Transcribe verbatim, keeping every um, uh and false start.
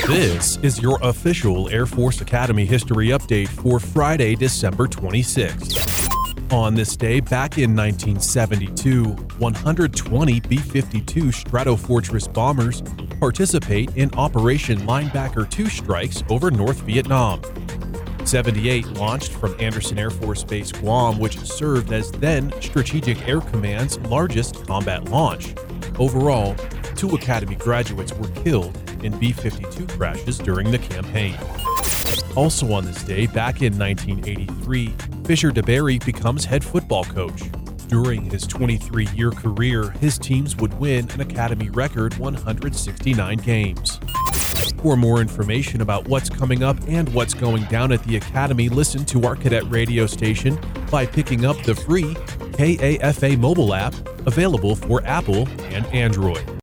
This is your official Air Force Academy history update for Friday, December twenty-sixth. On this day, back in nineteen seventy-two, one hundred twenty B fifty-two Stratofortress bombers participate in Operation Linebacker two strikes over North Vietnam. seventy-eight launched from Andersen Air Force Base, Guam, which served as then Strategic Air Command's largest combat launch. Overall, two Academy graduates were killed in B fifty-two crashes during the campaign. Also on this day, back in nineteen eighty-three, Fisher DeBerry becomes head football coach. During his twenty-three-year career, his teams would win an Academy record one hundred sixty-nine games. For more information about what's coming up and what's going down at the Academy, listen to our cadet radio station by picking up the free K A F A mobile app available for Apple and Android.